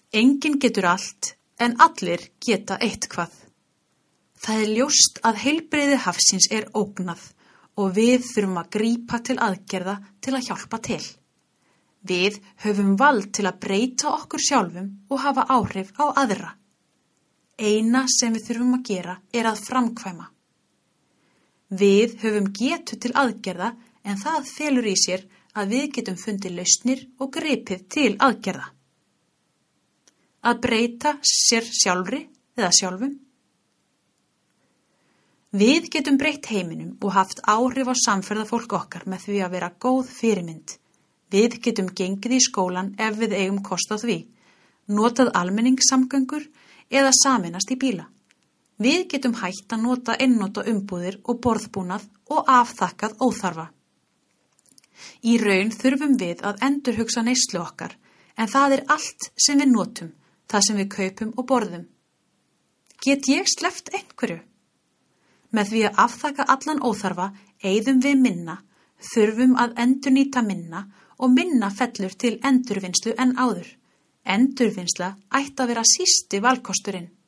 Enginn getur allt, en allir geta eitthvað. Það ljóst að heilbrigði hafsins ógnað og við þurfum að grípa til aðgerða til að hjálpa til. Við höfum vald til að breyta okkur sjálfum og hafa áhrif á aðra. Eina sem við þurfum að gera að framkvæma. Við höfum getu til aðgerða en það felur í sér að við getum fundið lausnir og gripið til aðgerða. Að breyta sér sjálfri eða sjálfum. Við getum breytt heiminum og haft áhrif á samferðafólk okkar með því að vera góð fyrirmynd. Við getum gengið í skólan ef við eigum kost á því, notað almenningssamgöngur eða sameinast í bíla. Við getum hætt að nota einnota umbúðir og borðbúnað og afþakkað óþarfa. Í raun þurfum við að endurhugsa neyslu okkar, en það allt sem við notum, það sem við kaupum og borðum. Get ég sleppt einhverju? Með því að afþakka allan óþarfa eyðum við minna, þurfum að endurnýta minna og minna fellur til endurvinnslu en áður. Endurvinnsla ætti að vera sísti valkosturinn.